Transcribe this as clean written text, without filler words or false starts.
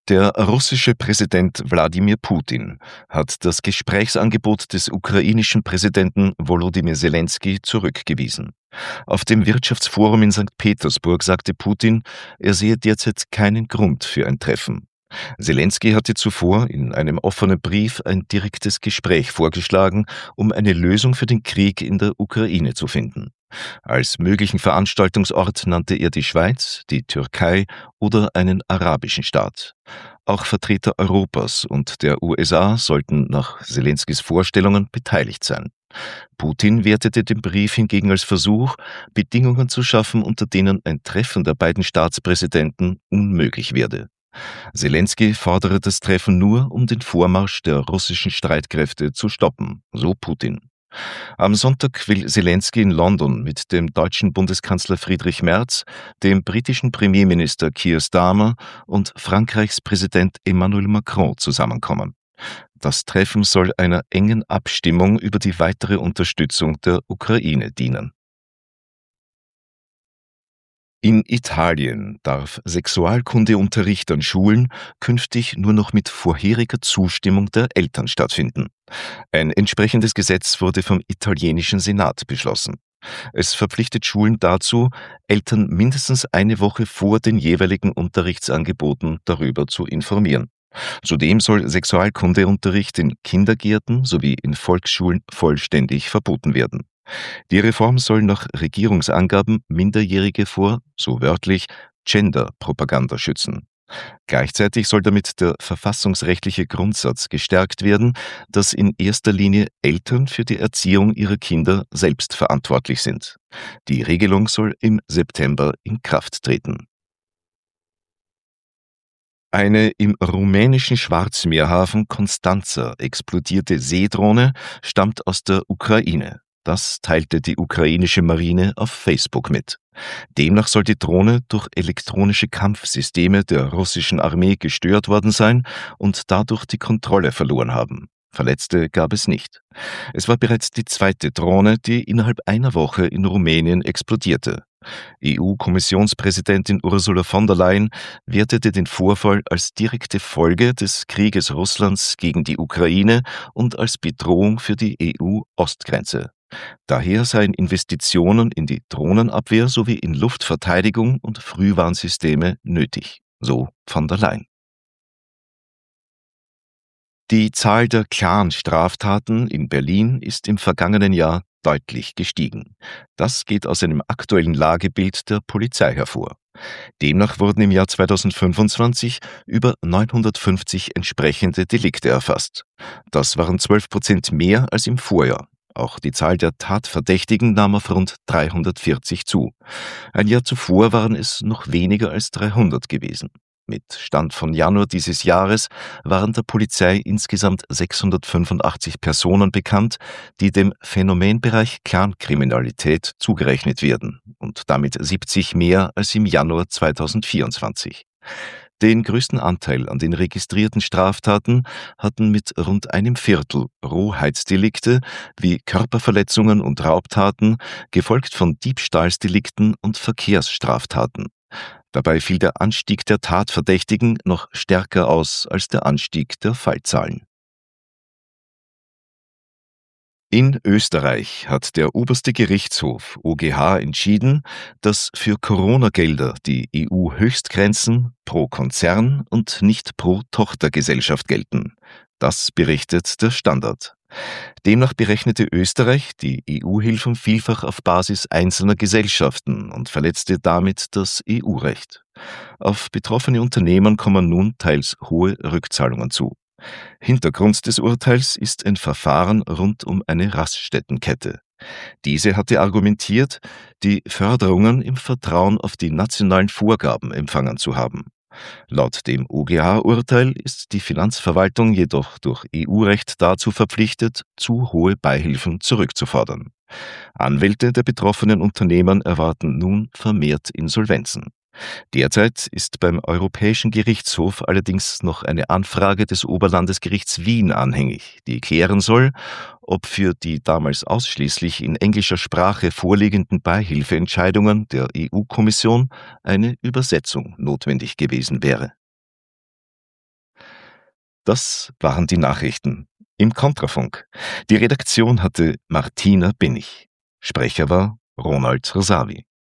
Der russische Präsident Wladimir Putin hat das Gesprächsangebot des ukrainischen Präsidenten Volodymyr Zelensky zurückgewiesen. Auf dem Wirtschaftsforum in Sankt Petersburg sagte Putin, er sehe derzeit keinen Grund für ein Treffen. Zelensky hatte zuvor in einem offenen Brief ein direktes Gespräch vorgeschlagen, um eine Lösung für den Krieg in der Ukraine zu finden. Als möglichen Veranstaltungsort nannte er die Schweiz, die Türkei oder einen arabischen Staat. Auch Vertreter Europas und der USA sollten nach Zelenskys Vorstellungen beteiligt sein. Putin wertete den Brief hingegen als Versuch, Bedingungen zu schaffen, unter denen ein Treffen der beiden Staatspräsidenten unmöglich werde. Zelensky fordere das Treffen nur, um den Vormarsch der russischen Streitkräfte zu stoppen, so Putin. Am Sonntag will Zelensky in London mit dem deutschen Bundeskanzler Friedrich Merz, dem britischen Premierminister Keir Starmer und Frankreichs Präsident Emmanuel Macron zusammenkommen. Das Treffen soll einer engen Abstimmung über die weitere Unterstützung der Ukraine dienen. In Italien darf Sexualkundeunterricht an Schulen künftig nur noch mit vorheriger Zustimmung der Eltern stattfinden. Ein entsprechendes Gesetz wurde vom italienischen Senat beschlossen. Es verpflichtet Schulen dazu, Eltern mindestens eine Woche vor den jeweiligen Unterrichtsangeboten darüber zu informieren. Zudem soll Sexualkundeunterricht in Kindergärten sowie in Volksschulen vollständig verboten werden. Die Reform soll nach Regierungsangaben Minderjährige vor, so wörtlich, Gender-Propaganda schützen. Gleichzeitig soll damit der verfassungsrechtliche Grundsatz gestärkt werden, dass in erster Linie Eltern für die Erziehung ihrer Kinder selbst verantwortlich sind. Die Regelung soll im September in Kraft treten. Eine im rumänischen Schwarzmeerhafen Constanța explodierte Seedrohne stammt aus der Ukraine. Das teilte die ukrainische Marine auf Facebook mit. Demnach soll die Drohne durch elektronische Kampfsysteme der russischen Armee gestört worden sein und dadurch die Kontrolle verloren haben. Verletzte gab es nicht. Es war bereits die zweite Drohne, die innerhalb einer Woche in Rumänien explodierte. EU-Kommissionspräsidentin Ursula von der Leyen wertete den Vorfall als direkte Folge des Krieges Russlands gegen die Ukraine und als Bedrohung für die EU-Ostgrenze. Daher seien Investitionen in die Drohnenabwehr sowie in Luftverteidigung und Frühwarnsysteme nötig, so von der Leyen. Die Zahl der Clan-Straftaten in Berlin ist im vergangenen Jahr deutlich gestiegen. Das geht aus einem aktuellen Lagebild der Polizei hervor. Demnach wurden im Jahr 2025 über 950 entsprechende Delikte erfasst. Das waren 12% mehr als im Vorjahr. Auch die Zahl der Tatverdächtigen nahm auf rund 340 zu. Ein Jahr zuvor waren es noch weniger als 300 gewesen. Mit Stand von Januar dieses Jahres waren der Polizei insgesamt 685 Personen bekannt, die dem Phänomenbereich Clankriminalität zugerechnet werden und damit 70 mehr als im Januar 2024. Den größten Anteil an den registrierten Straftaten hatten mit rund einem Viertel Rohheitsdelikte wie Körperverletzungen und Raubtaten, gefolgt von Diebstahlsdelikten und Verkehrsstraftaten. Dabei fiel der Anstieg der Tatverdächtigen noch stärker aus als der Anstieg der Fallzahlen. In Österreich hat der oberste Gerichtshof OGH entschieden, dass für Corona-Gelder die EU-Höchstgrenzen pro Konzern und nicht pro Tochtergesellschaft gelten. Das berichtet der Standard. Demnach berechnete Österreich die EU-Hilfen vielfach auf Basis einzelner Gesellschaften und verletzte damit das EU-Recht. Auf betroffene Unternehmen kommen nun teils hohe Rückzahlungen zu. Hintergrund des Urteils ist ein Verfahren rund um eine Raststättenkette. Diese hatte argumentiert, die Förderungen im Vertrauen auf die nationalen Vorgaben empfangen zu haben. Laut dem OGH-Urteil ist die Finanzverwaltung jedoch durch EU-Recht dazu verpflichtet, zu hohe Beihilfen zurückzufordern. Anwälte der betroffenen Unternehmen erwarten nun vermehrt Insolvenzen. Derzeit ist beim Europäischen Gerichtshof allerdings noch eine Anfrage des Oberlandesgerichts Wien anhängig, die klären soll, ob für die damals ausschließlich in englischer Sprache vorliegenden Beihilfeentscheidungen der EU-Kommission eine Übersetzung notwendig gewesen wäre. Das waren die Nachrichten im Kontrafunk. Die Redaktion hatte Martina Binnig. Sprecher war Ronald Rasavi.